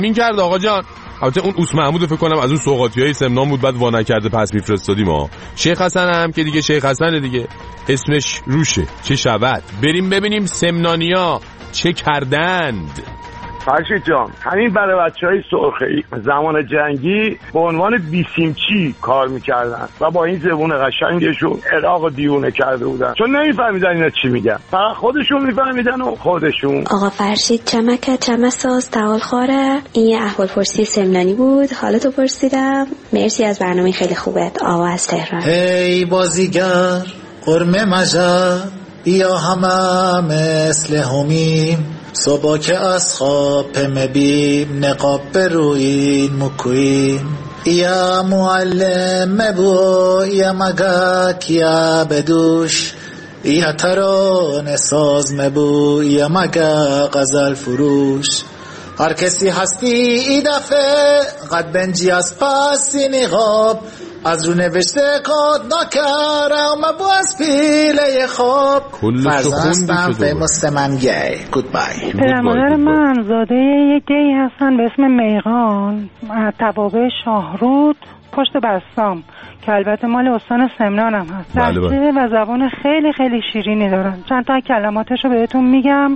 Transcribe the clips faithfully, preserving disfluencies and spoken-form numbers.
این کرد آقا جان. البته اون اوس محمود فکر کنم از اون سوغاتیای سمنان بود، بعد وا نکرده پس میفرستادیم ها. شیخ حسن هم که دیگه شیخ حسن دیگه اسمش روشه، چه شود. بریم ببینیم سمنانیا چه کردند. فرشید جان، همین برای بچهای سرخی زمان جنگی به عنوان بیسیمچی کار میکردن و با این زبون قشنگشون عراق دیونه کرده بودن، چون نمیفهمیدن اینا چی میگن، فقط خودشون میفهمیدن و خودشون. آقا فرشید چمکه چمساز تعال خواره. این یه احوال پرسی سمنانی بود، حالتو پرسیدم. مرسی از برنامه خیلی خوبت. آقا از تهران. هی بازیگر قرمه مجر بیا همه مثل همیم، صبح که از خواب مبیم نقاب بروین مکویم. یا معلم مبو یا مگک یا بدوش، یا ترانه ساز مبو یا مگا غزل فروش. هر کسی هستی ای دفعه قد بنجی از پاسی نقاب، از رو نوشته کد نکرم مبو از پیله خواب. فرزنستم فیموس من گی. گودبای. پدرمادر من زاده یه گی هستن به اسم میغان، توابع شاهرود پشت بستام، که البته مال استان سمنان هم هست. لحظه و زبان خیلی خیلی شیرینی دارن. چند تا کلماتشو بهتون میگم.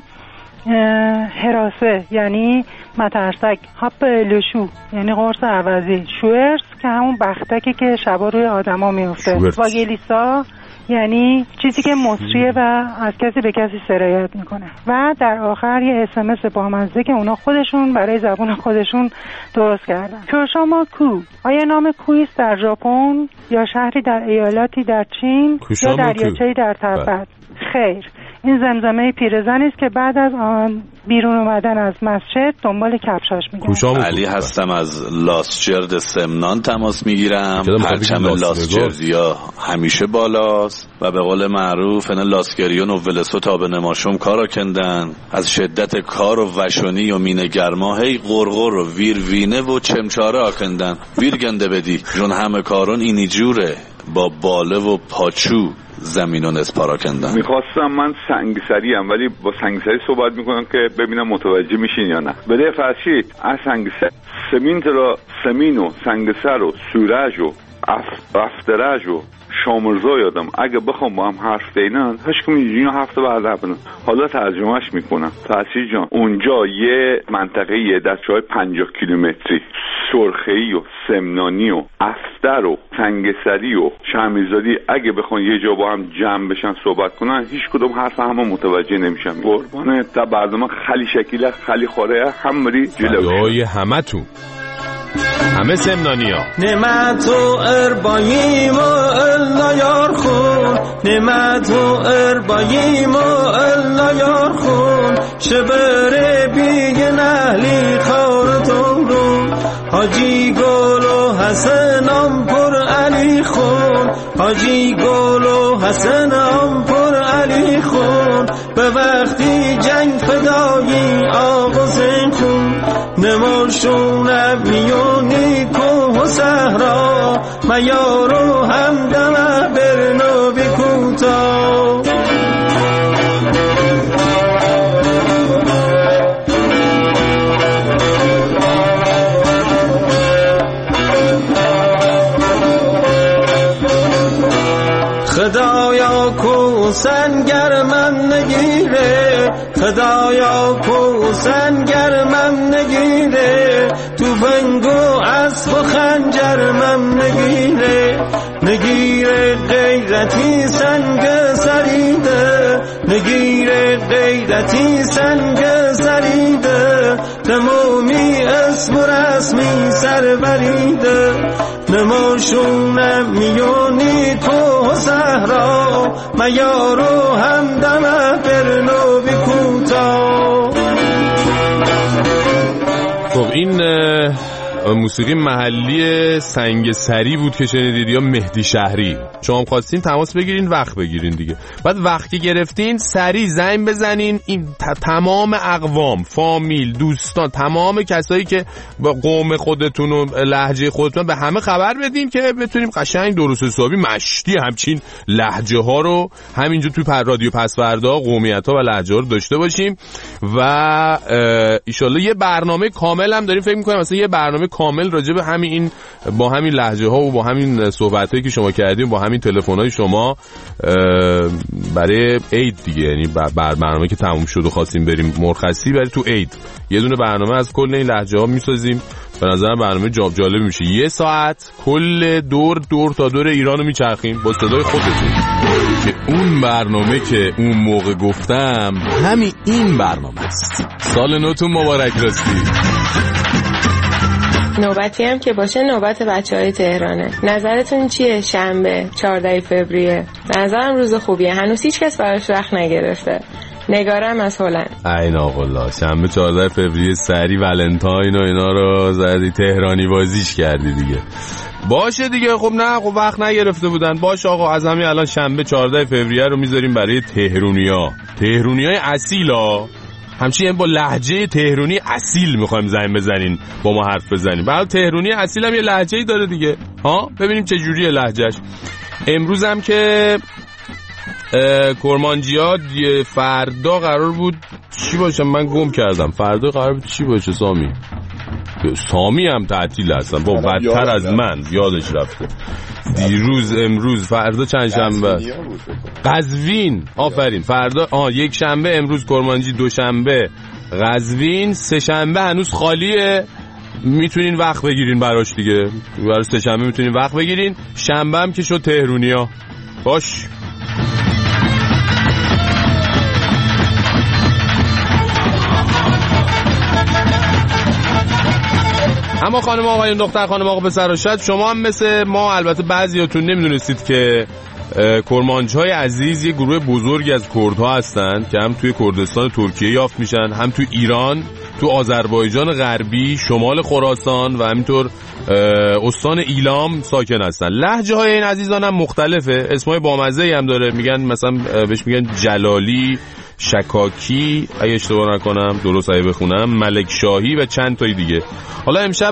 حراسه یعنی مترسک، هاپ لشو یعنی قرص عوضی، شوئرس که همون بختکی که شبا روی آدما میفته، واگلیسا یعنی چیزی که مصریه و از کسی به کسی سرایت میکنه، و در آخر یه اس ام اس بامزه که اونا خودشون برای زبان خودشون درست کردن. کوشاما کو آیا نام کویست در ژاپن یا شهری در ایالتی در چین یا دریاچه‌ای در تبت؟ خیر، این زمزمه پیرزنی است که بعد از آن بیرون اومدن از مسجد دنبال کفشاش میگردن. علی هستم از لاسجرد سمنان تماس میگیرم. پرچم لاسجردیا همیشه بالاست و به قول معروف اینا لاسگریون و ولسو تا به نماشم کارا کندن. از شدت کار و وشونی و مینه گرما هی غرغر و ویر وینه و چمچاره آکندن. ویر گنده بدی جون همه کارون اینی جوره، با باله و پاچو زمینون اسپارا کندن. میخواستم من سنگسریم ولی با سنگسری صحبت میکنم که ببینم متوجه میشین یا نه. بده فرشید از سنگسر سمین را سمین و سنگسر و سورج و افترج و شامرزا یادم. اگه بخوام با هم حرف بینن هشکم اینجوری هفته بعد بنن. حالا ترجمهش میکنم. فرشید جان، اونجا یه منطقه یه دستجای پنجاه کیلومتری سرخی و سمنانی و افتر و سنگسری و شهمیزادی اگه بخوان یه جا با هم جمع بشن صحبت کنن هیچ کدوم حرف همه متوجه نمیشن. قربانه تا برنامه خیلی شکیله خیلی خوره هم بری جلوی همه تو همه سمنانیا. نعمت و ارباییم و الا یار خون، نعمت و ارباییم و الا یار خون، شبره بیگ نهلی خارتون رو، حاجی گل و حسنم پر علی خون، حاجی گل و حسنم پر علی خون، به وقتی جنگ فدایی آقا حسین خون، نماشونم میونی کوه و صحرا، میارو همدمه برنو بی کوتا. خدایا کو سنگرمم نگیره، خدایا کو سنگرمم نگیره، تو بنگو اسب و خنجرمم نگیره، نگیره غیرتی سنگ سریده، نگیره غیرتی سنگ سریده، تمومی اسم و رسمی سر بریده، نماشونم میونی کوه و صحرا، میارو همدمه برنو بی کوتا. خب این موسیقی محلی سنگ سری بود که شنیدید یا مهدی شهری. شما هم خواستین تماس بگیرین وقت بگیرین دیگه. بعد وقتی گرفتین سری زنگ بزنین این تمام اقوام، فامیل، دوستان، تمام کسایی که با قوم خودتون و لهجه خودتون به همه خبر بدین که بتونیم قشنگ درست حسابی مشتی همچین لهجه ها رو همینجا توی رادیو پسوردا قومیت ها و لهجه ها رو داشته باشیم. و ایشالله یه برنامه کامل هم داریم فکر می‌کنم، مثلا یه برنامه کامل راجع به همین این با همین لهجه ها و با همین صحبتایی که شما کردیم با همین تلفن‌های شما برای عید دیگه، یعنی بر برنامه که تموم شد و خواستیم بریم مرخصی برای تو عید یه دونه برنامه از کل این لهجه ها می‌سازیم. به نظرم برنامه جاب جالب میشه. یه ساعت کل دور دور تا دور ایرانو میچرخیم با صدای خودتون. که اون برنامه که اون موقع گفتم همین این برنامه است. سال نوتون مبارک راستی. نوبتی هم که باشه نوبت بچهای تهرانه. نظرتون چیه شنبه چهاردهم فوریه؟ به نظرم روز خوبیه. هنوز هیچ کس براش وقت نگرفته. نگارم از هلند. این آقا شنبه چهاردهم فوریه سری ولنتاین و اینا رو زدی تهرانی بازیش کردی دیگه. باشه دیگه. خب نه خب وقت نگرفته بودن. باشه آقا از همین الان شنبه چهاردهم فوریه رو میذاریم برای تهرونیا. تهرونیای اصیلا همچنین با لهجه تهرونی اصیل میخوایم زنگ بزنین با ما حرف بزنیم. برای تهرونی اصیل هم یه لهجه‌ای داره دیگه. ها ببینیم چه جوریه لهجهش. امروز هم که کرمانجیاد فردا قرار بود چی باشه؟ من گم کردم. فردا قرار بود چی باشه سامی؟ سامی هم تعطیل هستن با بدتر از من یادش رفته. دیروز امروز فردا چند شنبه قزوین. آفرین. فردا آها یک شنبه امروز کرمانجی، دو شنبه قزوین، سه شنبه هنوز خالیه. میتونین وقت بگیرین براش دیگه. برای سه شنبه میتونین وقت بگیرین. شنبه هم که شد تهرونیا. باش. اما خانم آقایون دختر خانم آقا پسر و شاید شما هم مثل ما البته بعضیاتون نمیدونستید که کرمانجی‌های عزیز یه گروه بزرگی از کردها هستن که هم توی کردستان ترکیه یافت میشن، هم توی ایران، تو آذربایجان غربی، شمال خراسان و همینطور استان ایلام ساکن هستن. لهجه های این عزیزان هم مختلفه. اسمای بامزه‌ای هم داره. میگن مثلا بهش میگن جلالی، شکاکی اگه اشتباه نکنم، درست اگه بخونم، ملک شاهی و چند تایی دیگه. حالا امشب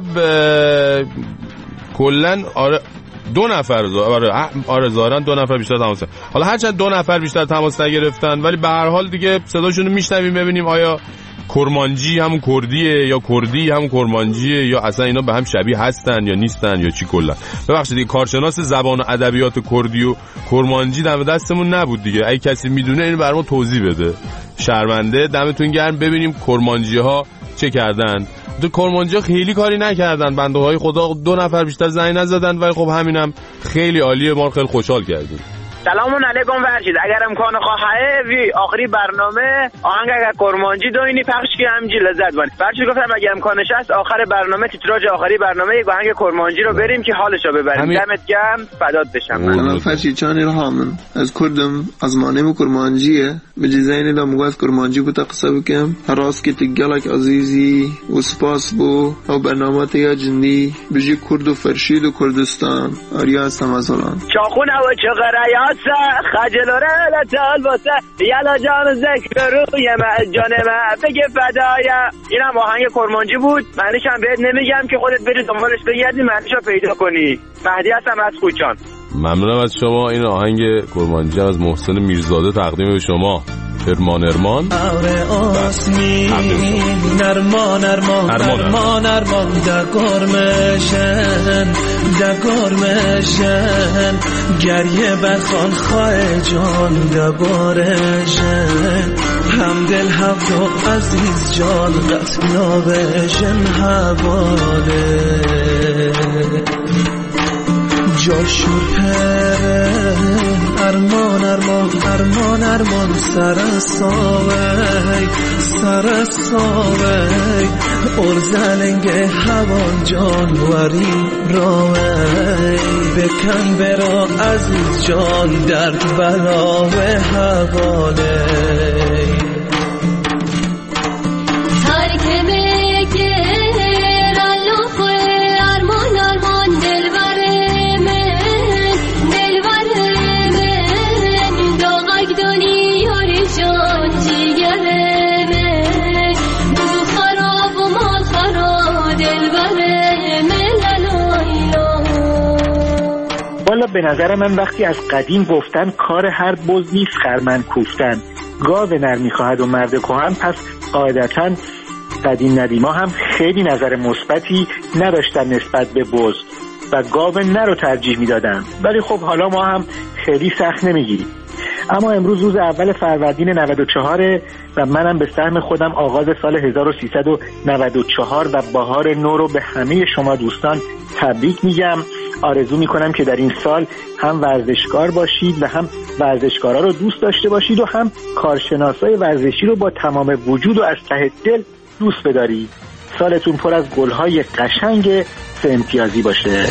کلن آره دو نفر آره آره زارن دو نفر بیشتر تماس. حالا هرچند دو نفر بیشتر تماس نگرفتن ولی به هر حال دیگه صداشون رو میشنویم ببینیم آیا کرمانجی همون کردیه یا کردی همون کرمانجیه یا اصلا اینا به هم شبیه هستن یا نیستن یا چی کلا. ببخشید دیگه کارشناس زبان و ادبیات کردی و کرمانجی دم دستمون نبود دیگه. اگه کسی میدونه اینو برام توضیح بده. شرمنده. دمتون گرم. ببینیم کرمانجی ها چه کردن. دو کرمانجی ها خیلی کاری نکردن. بنده های خدا دو نفر بیشتر زنگ نزدن ولی خب همینم خیلی عالیه. ما خیلی خوشحال کردیم. سلام علیکم فرشید. اگر امکان خواهد وی آخری برنامه آهنگ اگر کرمانجی دوینی پخش کی همجی لذت ببرید. فرشید گفتم اگر امکانش هست آخر برنامه تیتراژ آخری برنامه یک آهنگ کرمانجی رو بریم که حالش رو ببریم. دمت گرم. فدات بشم. من فرشید چان الهام از کردم از مانم کرمانجیه. بجزاین دام گوز کرمانجی بود قصه بکم. راست که تگلک عزیزی و سپاس بو او برنامه تیا جندی بجی کرد و فرشید و کردستان آریا هستم از هلند. چاخونه و چغریا خجلوره لطال باسه یلا جان ذکر روی من جان من بگه فدایا. این هم آهنگ کرمانجی بود. معنیش هم بهت نمیگم که خودت بری دنبالش بگردی معنیش رو پیدا کنی. مهدی هستم از کوچان. ممنونم از شما. این آهنگ کرمانجی از محسن میرزاده تقدیم به شما. ارمان ارمان آره آسمی نرمان ارمان ارمان ارمان دگرمشن دگرمشن گریه برخان خواه جان دبارشن همدل هفتو عزیز جان قطنا بشن حواله جاشور پره ارمان ارمان ارمان ارمان سر ساوی سر ساوی ارزلنگ هوان جانوری راوی بکن برا عزیز جان درد بلاو حواله تارک مگر الو خوی والا به نظر من وقتی از قدیم گفتن کار هر بز نیست خرمن کوفتن، گاو نر میخواهد و مرد کهن، پس قاعدتاً قدیم ندیما هم خیلی نظر مثبتی نداشتن نسبت به بز و گاو نر رو ترجیح میدادن. ولی خب حالا ما هم خیلی سخت نمیگیریم. اما امروز روز اول فروردین نود و چهار و منم به سهم خودم آغاز سال هزار و سیصد و نود و چهار و بهار نو رو به همه شما دوستان تبریک میگم. آرزو میکنم که در این سال هم ورزشکار باشید و هم ورزشکارا رو دوست داشته باشید و هم کارشناسای ورزشی رو با تمام وجود و از ته دل دوست بدارید. سالتون پر از گل‌های قشنگ سه امتیازی باشه.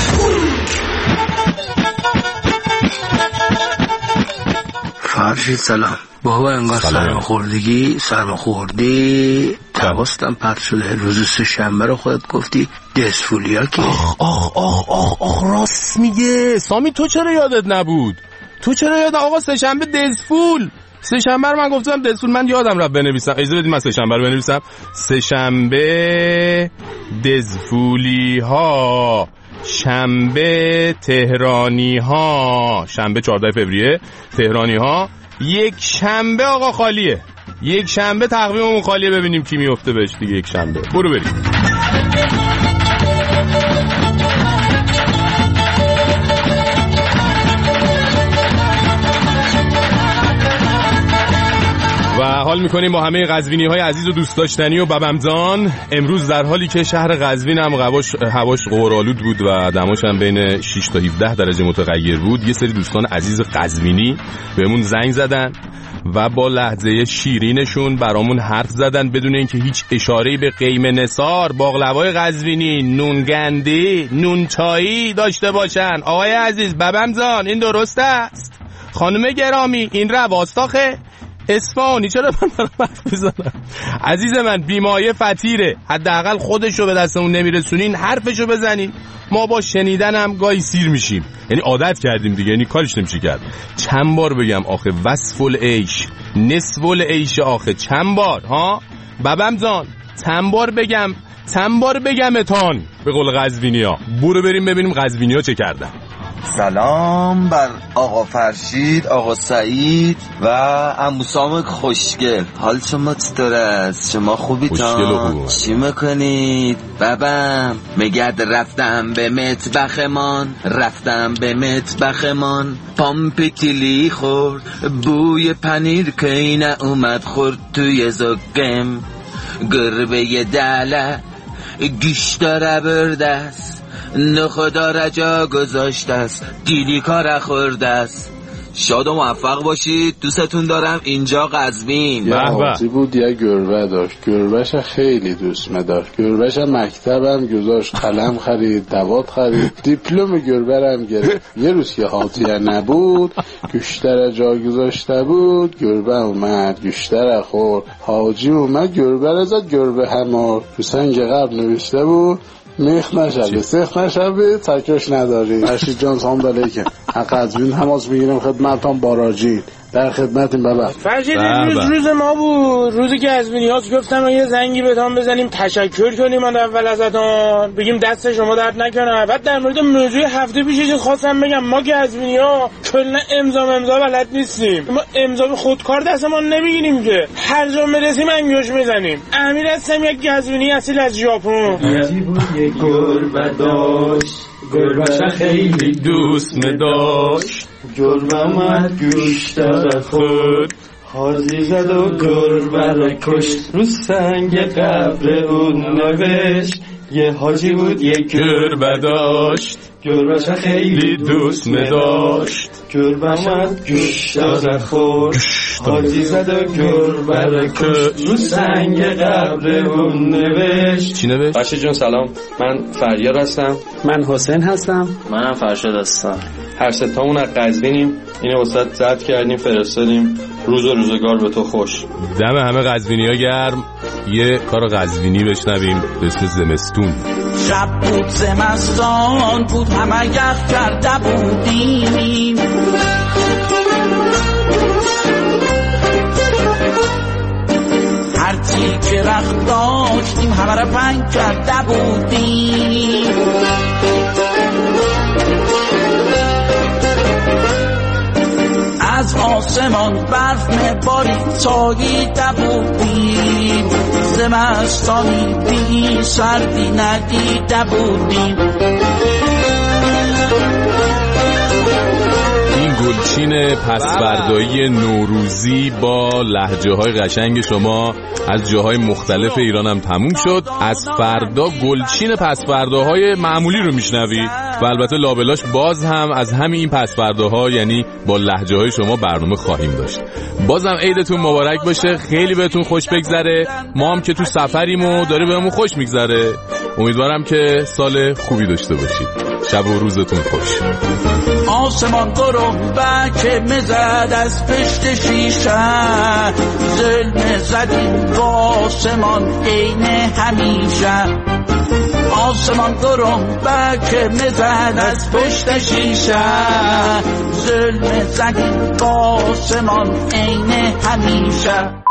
فرشید سلام. بابا انقدر سرماخوردگی سرماخوردی توستم پرت شده. روز سه شنبه رو خودت گفتی دسفولیا که آخ آخ آخ آخ آخ راست میگه. سامی تو چرا یادت نبود؟ تو چرا یادت آقا سه شنبه دسفول؟ سه شنبه رو من گفتم دسفول، من یادم رفت بنویسم. اجازه بدید من سه شنبه رو بنویسم. سه شنبه دسفولی ها، شنبه تهرانی ها، شنبه چهارده فوریه تهرانی ها، یک شنبه آقا خالیه. یک شنبه تقویممون خالیه، ببینیم کی میفته بهش دیگه. یک شنبه برو بریم. و حال میکنیم با همه قزوینی های عزیز و دوست داشتنی و ببمزان. امروز در حالی که شهر قزوین هم هواش هواش غبارآلود بود و دماش هم بین شش تا هفده درجه متغیر بود، یه سری دوستان عزیز قزوینی بهمون زنگ زدن و با لهجه شیرینشون برامون حرف زدن بدون اینکه هیچ اشاره‌ای به قیم نثار باقلوای قزوینی، نونگندی، نون چایی داشته باشن. آقای عزیز ببمزان این درست است؟ خانم گرامی این رواستاخه؟ اصفهانی چرا من دارم حرف میزنم؟ عزیز من بیمایه فطیره، حداقل خودشو به دستمون نمیرسونین حرفشو بزنین. ما با شنیدن هم گاهی سیر میشیم، یعنی عادت کردیم دیگه، یعنی کارش نمیشه کرد. چند بار بگم آخه وصف العیش نصف العیش آخه، چند بار ها ببمزان، چند بار بگم چند بار بگم اتان به قول قزوینیا. برو بریم ببینیم قزوینیا چه کردن. سلام بر آقا فرشید، آقا سعید و عمو سام خوشگل. حال شما چطور است؟ شما خوبی تا؟ چی میکنید؟ بابم مگد رفتم به مطبخمان، رفتم به مطبخمان، پامپکیلی خورد بوی پنیر که اینه اومد خورد توی زگم، گربه دله گیشتاره برده است، نخدا رجا گذاشته است، دیدی کار خورده است. شاد و موفق باشید، دوستتون دارم. اینجا قزوین. یه حاجی بود یه گربه داشت، گربهش خیلی دوست داشت. گربهش مکتبم گذاشت، قلم خرید، دوات خرید، دیپلم گربه هم گرفت. یه روز که حاجی نبود، گوشتر جا گذاشته بود، گربه اومد گوشتر خورد. حاجی اومد گربه رو زد، گربه همار تو سنگ قبل نوشته بود میخ نشبه سیخ نشبه تکش نداری. فرشید جان سلام علیکم. حق قزوین هماس میگیرم خدمتان باراجین در خدمتیم بابا. فرشید روز روز ما بود، روزی که قزوینی ها گفتم یه زنگی بهتون بزنیم تشکر کنیم من اول ازتون بگیم دست شما درد نکنه. بعد در مورد موضوع هفته پیش خواستم بگم ما که قزوینی ها کلا امضا امضا بلد نیستیم. ما امضا به خودکار دستمون نمیگیریم که هر جا برسیم انگوش میزنیم. امیر هستم یک قزوینی اصیل از ژاپن. یکی بود یک گربه داشت، گربه‌ش خیلی دوست داشت، گربه اومد گوشتر خورد، حاجی زد و گربه را کشت، رو سنگ قبر اون نوشت. یه حاجی بود یک گربه داشت، گربه‌ش خیلی دوست داشت، گربه اومد گوشتر خورد، حاجی زد و گربه را کشت، رو سنگ قبر اون نوشت. چی نوشت؟ فرشید جون سلام، من فریاد هستم. من حسین هستم. منم فرشاد هستم. هر سه تامون از قزوینیم. اینو واسط زد کردیم فرستادیم. روز و روزگار به تو خوش. دم همه قزوینی‌ها گرم. یه کار قزوینی بشنویم به اسم زمستون. شب بود زمستان بود همه یخ کرده بودیم، هرچی که رخت داشتیم همه را پنگ کرده بودیم. آسمان برف مباری تاریده بودیم زمستانی بی سردی ندیده بودیم. گلچین پسوردایی نوروزی با لهجه های قشنگ شما از جاهای مختلف ایران هم تموم شد. از فردا گلچین پسورداهای معمولی رو میشنوی و البته لابلاش باز هم از همین این پسورداها یعنی با لهجه های شما برنامه خواهیم داشت. بازم عیدتون مبارک باشه، خیلی بهتون خوش بگذره، ما هم که تو سفریم و داره بهمون خوش میگذره. امیدوارم که سال خوبی داشته باشید. شب و روزتون خوش. آسمان گربه که میزد از پشت شیشه ظلم زدیم با آسمان عین همیشه. آسمان گربه که میزد از پشت شیشه ظلم زدیم با آسمان عین همیشه.